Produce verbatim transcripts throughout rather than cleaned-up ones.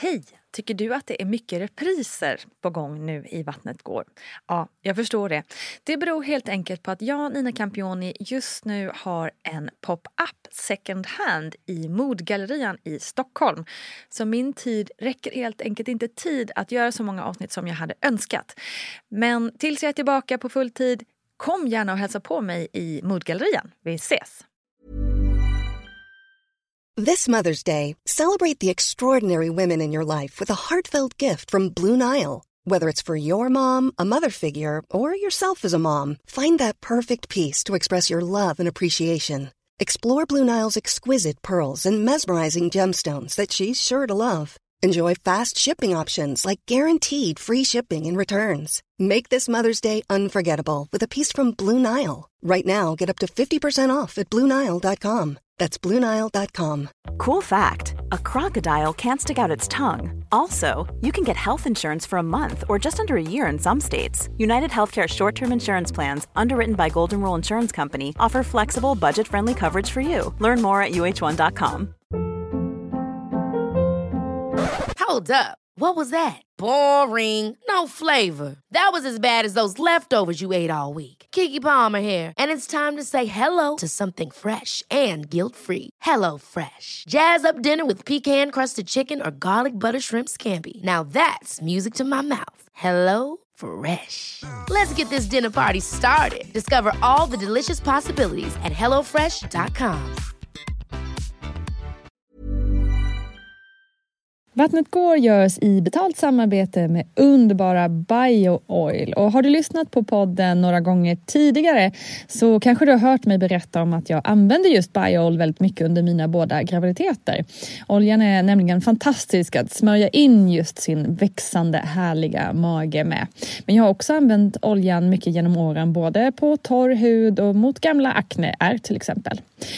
Hej! Tycker du att det är mycket repriser på gång nu i Vattnet går? Ja, jag förstår det. Det beror helt enkelt på att jag, Nina Campioni, just nu har en pop-up second hand i Modgallerian i Stockholm. Så min tid räcker helt enkelt inte tid att göra så många avsnitt som jag hade önskat. Men tills jag är tillbaka på full tid, kom gärna och hälsa på mig i Modgallerian. Vi ses! This Mother's Day, celebrate the extraordinary women in your life with a heartfelt gift from Blue Nile. Whether it's for your mom, a mother figure, or yourself as a mom, find that perfect piece to express your love and appreciation. Explore Blue Nile's exquisite pearls and mesmerizing gemstones that she's sure to love. Enjoy fast shipping options like guaranteed free shipping and returns. Make this Mother's Day unforgettable with a piece from Blue Nile. Right now, get up to fifty percent off at blue nile dot com. That's blue nile dot com. Cool fact, a crocodile can't stick out its tongue. Also, you can get health insurance for a month or just under a year in some states. United Healthcare short-term insurance plans, underwritten by Golden Rule Insurance Company, offer flexible, budget-friendly coverage for you. Learn more at u h one dot com. Hold up. What was that? Boring. No flavor. That was as bad as those leftovers you ate all week. Keke Palmer here, and it's time to say hello to something fresh and guilt-free. Hello Fresh. Jazz up dinner with pecan-crusted chicken or garlic butter shrimp scampi. Now that's music to my mouth. Hello Fresh. Let's get this dinner party started. Discover all the delicious possibilities at hello fresh dot com. Vattnet går görs i betalt samarbete med underbara BioOil. Och har du lyssnat på podden några gånger tidigare så kanske du har hört mig berätta om att jag använder just BioOil väldigt mycket under mina båda graviditeter. Oljan är nämligen fantastisk att smörja in just sin växande härliga mage med. Men jag har också använt oljan mycket genom åren både på torr hud och mot gamla akneär till exempel.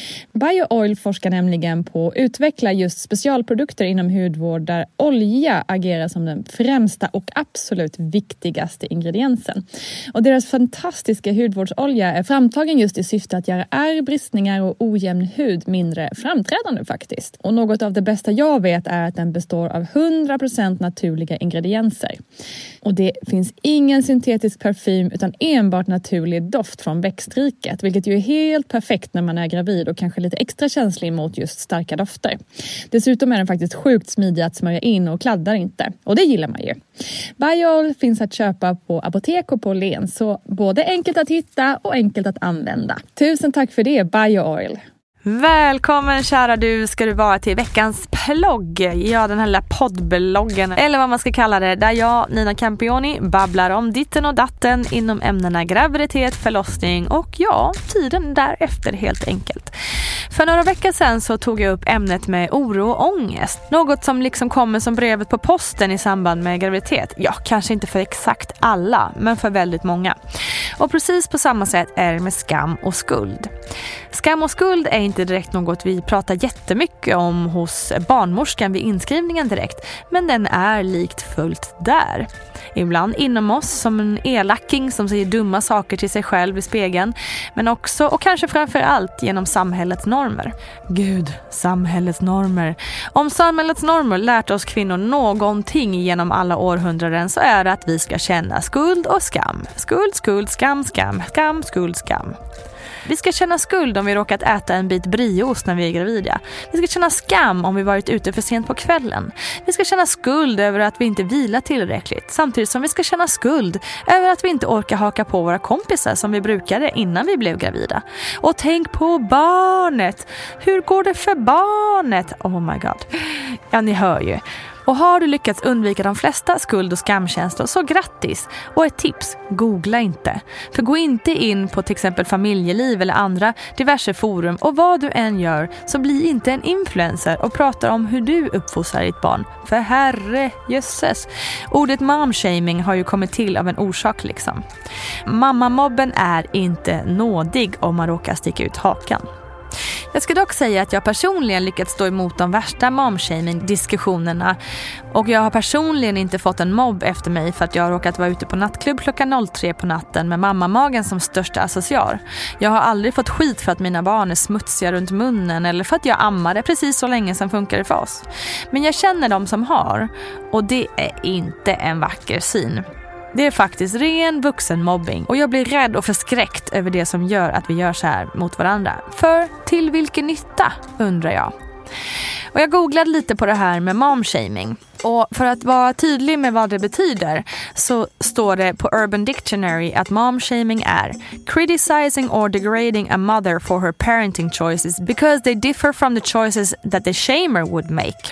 BioOil forskar nämligen på att utveckla just specialprodukter inom hudvård där olja agerar som den främsta och absolut viktigaste ingrediensen. Och deras fantastiska hudvårdsolja är framtagen just i syfte att göra ärr, bristningar och ojämn hud mindre framträdande faktiskt. Och något av det bästa jag vet är att den består av hundra procent naturliga ingredienser. Och det finns ingen syntetisk parfym utan enbart naturlig doft från växtriket, vilket ju är helt perfekt när man är gravid och kanske lite extra känslig mot just starka dofter. Dessutom är den faktiskt sjukt smidig att smörja in och kladdar inte. Och det gillar man ju. BioOil finns att köpa på apotek och på Len, så både enkelt att hitta och enkelt att använda. Tusen tack för det, BioOil! Välkommen kära du ska du vara till veckans plogg. Ja, den här lilla poddbloggen eller vad man ska kalla det, där jag, Nina Campioni, babblar om ditten och datten inom ämnena graviditet, förlossning och ja, tiden därefter helt enkelt. För några veckor sedan så tog jag upp ämnet med oro och ångest. Något som liksom kommer som brevet på posten i samband med graviditet. Ja, kanske inte för exakt alla, men för väldigt många. Och precis på samma sätt är det med skam och skuld. Skam och skuld är inte direkt något vi pratar jättemycket om hos barnmorskan vid inskrivningen direkt, men den är likt fullt där. Ibland inom oss som en elacking som säger dumma saker till sig själv i spegeln, men också och kanske framför allt genom samhällets normer. Gud, samhällets normer. Om samhällets normer lärt oss kvinnor någonting genom alla århundraden så är det att vi ska känna skuld och skam. Skuld, skuld, skam, skam, skam, skuld, skam. Vi ska känna skuld om vi råkat äta en bit brieost när vi är gravida. Vi ska känna skam om vi varit ute för sent på kvällen. Vi ska känna skuld över att vi inte vilar tillräckligt. Samtidigt som vi ska känna skuld över att vi inte orkar haka på våra kompisar som vi brukade innan vi blev gravida. Och tänk på barnet. Hur går det för barnet? Oh my god. Ja, ni hör ju. Och har du lyckats undvika de flesta skuld- och skamkänslor så grattis. Och ett tips, googla inte. För gå inte in på till exempel familjeliv eller andra diverse forum och vad du än gör så bli inte en influencer och prata om hur du uppfostrar ditt barn. För herre jösses. Ordet momshaming har ju kommit till av en orsak liksom. Mammamobben är inte nådig om man råkar sticka ut hakan. Jag ska dock säga att jag personligen lyckats stå emot de värsta momshaming-diskussionerna, och jag har personligen inte fått en mobb efter mig för att jag har råkat vara ute på nattklubb klockan tre på natten med mammamagen som största associar. Jag har aldrig fått skit för att mina barn är smutsiga runt munnen eller för att jag ammade precis så länge som funkar för oss. Men jag känner de som har, och det är inte en vacker syn. Det är faktiskt ren vuxenmobbing, och jag blir rädd och förskräckt över det som gör att vi gör så här mot varandra. För till vilken nytta, undrar jag. Och jag googlade lite på det här med momshaming. Och för att vara tydlig med vad det betyder så står det på Urban Dictionary att momshaming är criticizing or degrading a mother for her parenting choices because they differ from the choices that the shamer would make.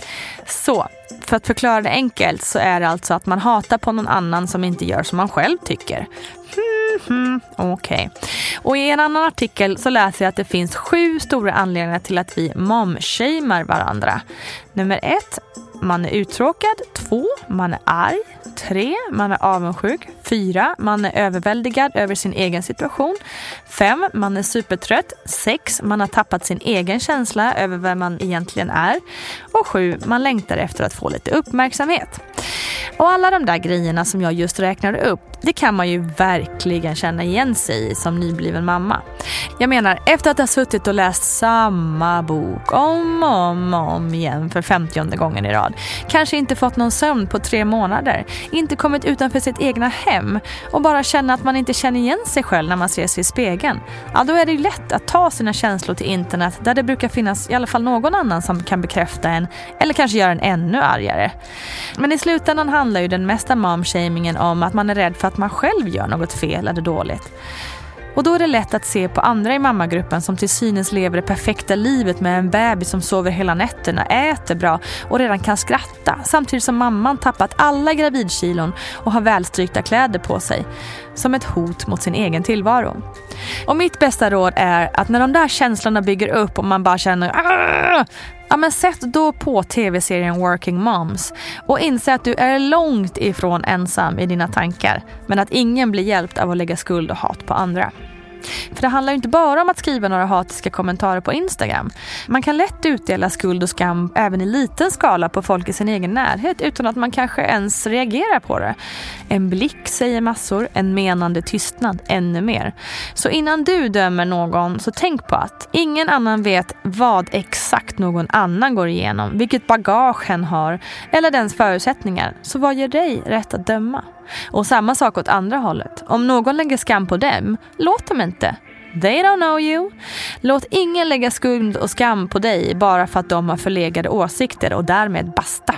Så, för att förklara det enkelt så är det alltså att man hatar på någon annan som inte gör som man själv tycker. Mm-hmm. Okej. Okay. Och i en annan artikel så läser jag att det finns sju stora anledningar till att vi momshamar varandra. Nummer ett, man är uttråkad. Två, man är arg. Tre, man är avundsjuk. Fyra, man är överväldigad över sin egen situation. Fem, man är supertrött. Sex, man har tappat sin egen känsla över vem man egentligen är. Och sju, man längtar efter att få lite uppmärksamhet. Och alla de där grejerna som jag just räknade upp, det kan man ju verkligen känna igen sig i som nybliven mamma. Jag menar, efter att ha suttit och läst samma bok om och om, om igen för femtionde gången i rad, kanske inte fått någon sömn på tre månader, inte kommit utanför sitt egna hem och bara känna att man inte känner igen sig själv när man ser sig i spegeln, ja, då är det ju lätt att ta sina känslor till internet där det brukar finnas i alla fall någon annan som kan bekräfta en eller kanske göra en ännu argare. Men i slutändan handlar ju den mesta momshamingen om att man är rädd för att man själv gör något fel eller dåligt. Och då är det lätt att se på andra i mammagruppen som till synes lever det perfekta livet med en bebis som sover hela nätterna, äter bra och redan kan skratta, samtidigt som mamman tappat alla gravidkilon och har välstrykta kläder på sig, som ett hot mot sin egen tillvaro. Och mitt bästa råd är att när de där känslorna bygger upp och man bara känner Aah! Ja, men sätt då på tv-serien Working Moms och inse att du är långt ifrån ensam i dina tankar, men att ingen blir hjälpt av att lägga skuld och hat på andra. För det handlar ju inte bara om att skriva några hatiska kommentarer på Instagram. Man kan lätt utdela skuld och skam även i liten skala på folk i sin egen närhet utan att man kanske ens reagerar på det. En blick säger massor, en menande tystnad ännu mer. Så innan du dömer någon så tänk på att ingen annan vet vad exakt någon annan går igenom, vilket bagage hen har eller dens förutsättningar. Så vad gör dig rätt att döma? Och samma sak åt andra hållet. Om någon lägger skam på dem, låt dem inte. They don't know you. Låt ingen lägga skuld och skam på dig bara för att de har förlegade åsikter och därmed basta.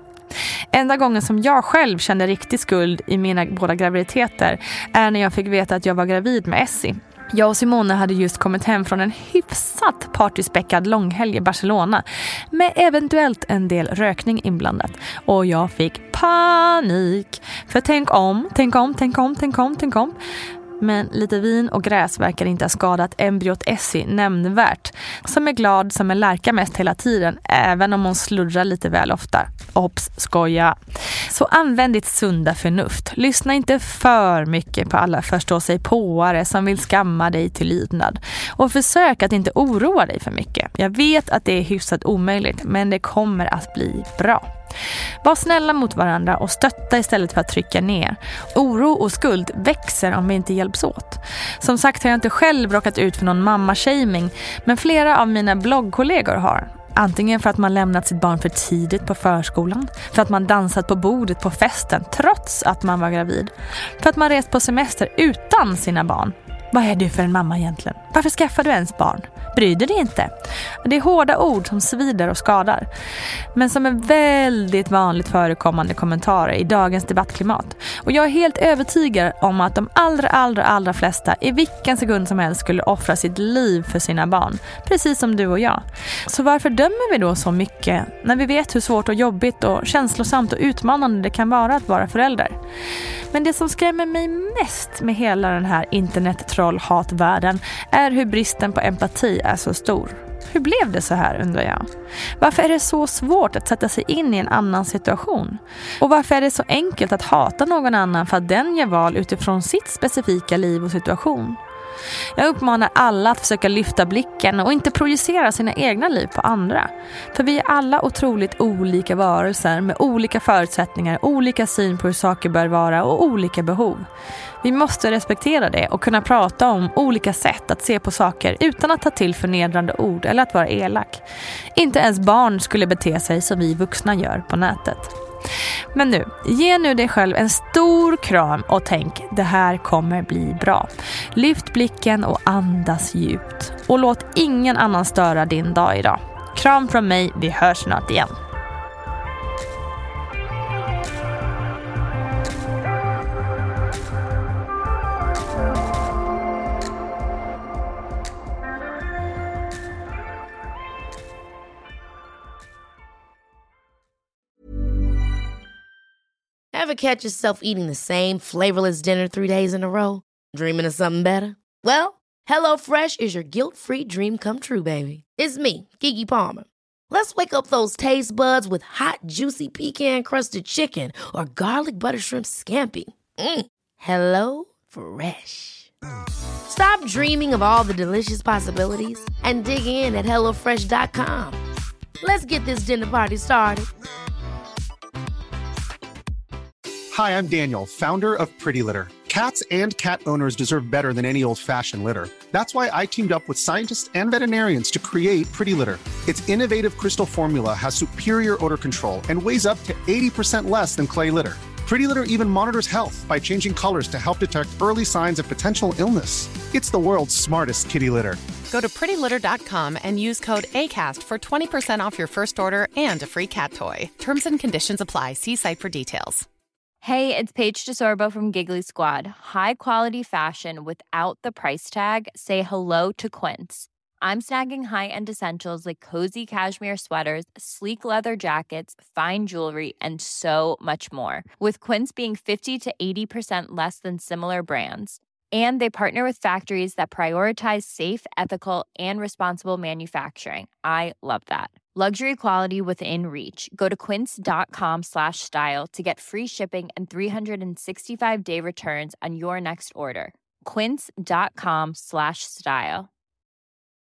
Enda gången som jag själv kände riktig skuld i mina båda graviditeter är när jag fick veta att jag var gravid med Essie. Jag och Simone hade just kommit hem från en hyfsat partyspäckad långhelg i Barcelona med eventuellt en del rökning inblandat. Och jag fick panik. För tänk om, tänk om, tänk om, tänk om, tänk om. Men lite vin och gräs verkar inte ha skadat embryot Essie nämnvärt. Som är glad som en lärka mest hela tiden, även om hon slurrar lite väl ofta. Ops, skoja. Så använd ditt sunda förnuft. Lyssna inte för mycket på alla förstå sig påare som vill skamma dig till lydnad. Och försök att inte oroa dig för mycket. Jag vet att det är hyfsat omöjligt, men det kommer att bli bra. Var snälla mot varandra och stötta istället för att trycka ner. Oro och skuld växer om vi inte hjälps åt. Som sagt har jag inte själv råkat ut för någon mamma-shaming, men flera av mina bloggkollegor har. Antingen för att man lämnat sitt barn för tidigt på förskolan, för att man dansat på bordet på festen trots att man var gravid, för att man rest på semester utan sina barn. Vad är du för en mamma egentligen? Varför skaffar du ens barn? Bryr dig inte. Det är hårda ord som svider och skadar. Men som är väldigt vanligt förekommande kommentarer i dagens debattklimat. Och jag är helt övertygad om att de allra, allra, allra flesta i vilken sekund som helst skulle offra sitt liv för sina barn. Precis som du och jag. Så varför dömer vi då så mycket när vi vet hur svårt och jobbigt och känslosamt och utmanande det kan vara att vara förälder? Men det som skrämmer mig mest med hela den här internet-troll-hatvärlden är hur bristen på empati är så stor. Hur blev det så här, undrar jag? Varför är det så svårt att sätta sig in i en annan situation? Och varför är det så enkelt att hata någon annan för att den gör val utifrån sitt specifika liv och situation? Jag uppmanar alla att försöka lyfta blicken och inte projicera sina egna liv på andra. För vi är alla otroligt olika varelser med olika förutsättningar, olika syn på hur saker bör vara och olika behov. Vi måste respektera det och kunna prata om olika sätt att se på saker utan att ta till förnedrande ord eller att vara elak. Inte ens barn skulle bete sig som vi vuxna gör på nätet. Men nu, ge nu dig själv en stor kram och tänk, det här kommer bli bra. Lyft blicken och andas djupt. Och låt ingen annan störa din dag idag. Kram från mig, vi hörs snart igen. Ever catch yourself eating the same flavorless dinner three days in a row? Dreaming of something better? Well, HelloFresh is your guilt-free dream come true, baby. It's me, Keke Palmer. Let's wake up those taste buds with hot, juicy pecan-crusted chicken or garlic butter shrimp scampi. Mm. Hello Fresh. Stop dreaming of all the delicious possibilities and dig in at hello fresh dot com. Let's get this dinner party started. Hi, I'm Daniel, founder of Pretty Litter. Cats and cat owners deserve better than any old-fashioned litter. That's why I teamed up with scientists and veterinarians to create Pretty Litter. Its innovative crystal formula has superior odor control and weighs up to eighty percent less than clay litter. Pretty Litter even monitors health by changing colors to help detect early signs of potential illness. It's the world's smartest kitty litter. Go to pretty litter dot com and use code ACAST for twenty percent off your first order and a free cat toy. Terms and conditions apply. See site for details. Hey, it's Paige DeSorbo from Giggly Squad. High quality fashion without the price tag. Say hello to Quince. I'm snagging high-end essentials like cozy cashmere sweaters, sleek leather jackets, fine jewelry, and so much more. With Quince being fifty to eighty percent less than similar brands. And they partner with factories that prioritize safe, ethical, and responsible manufacturing. I love that. Luxury quality within reach. Go to quince dot com slash style to get free shipping and three sixty-five day returns on your next order. quince dot com slash style.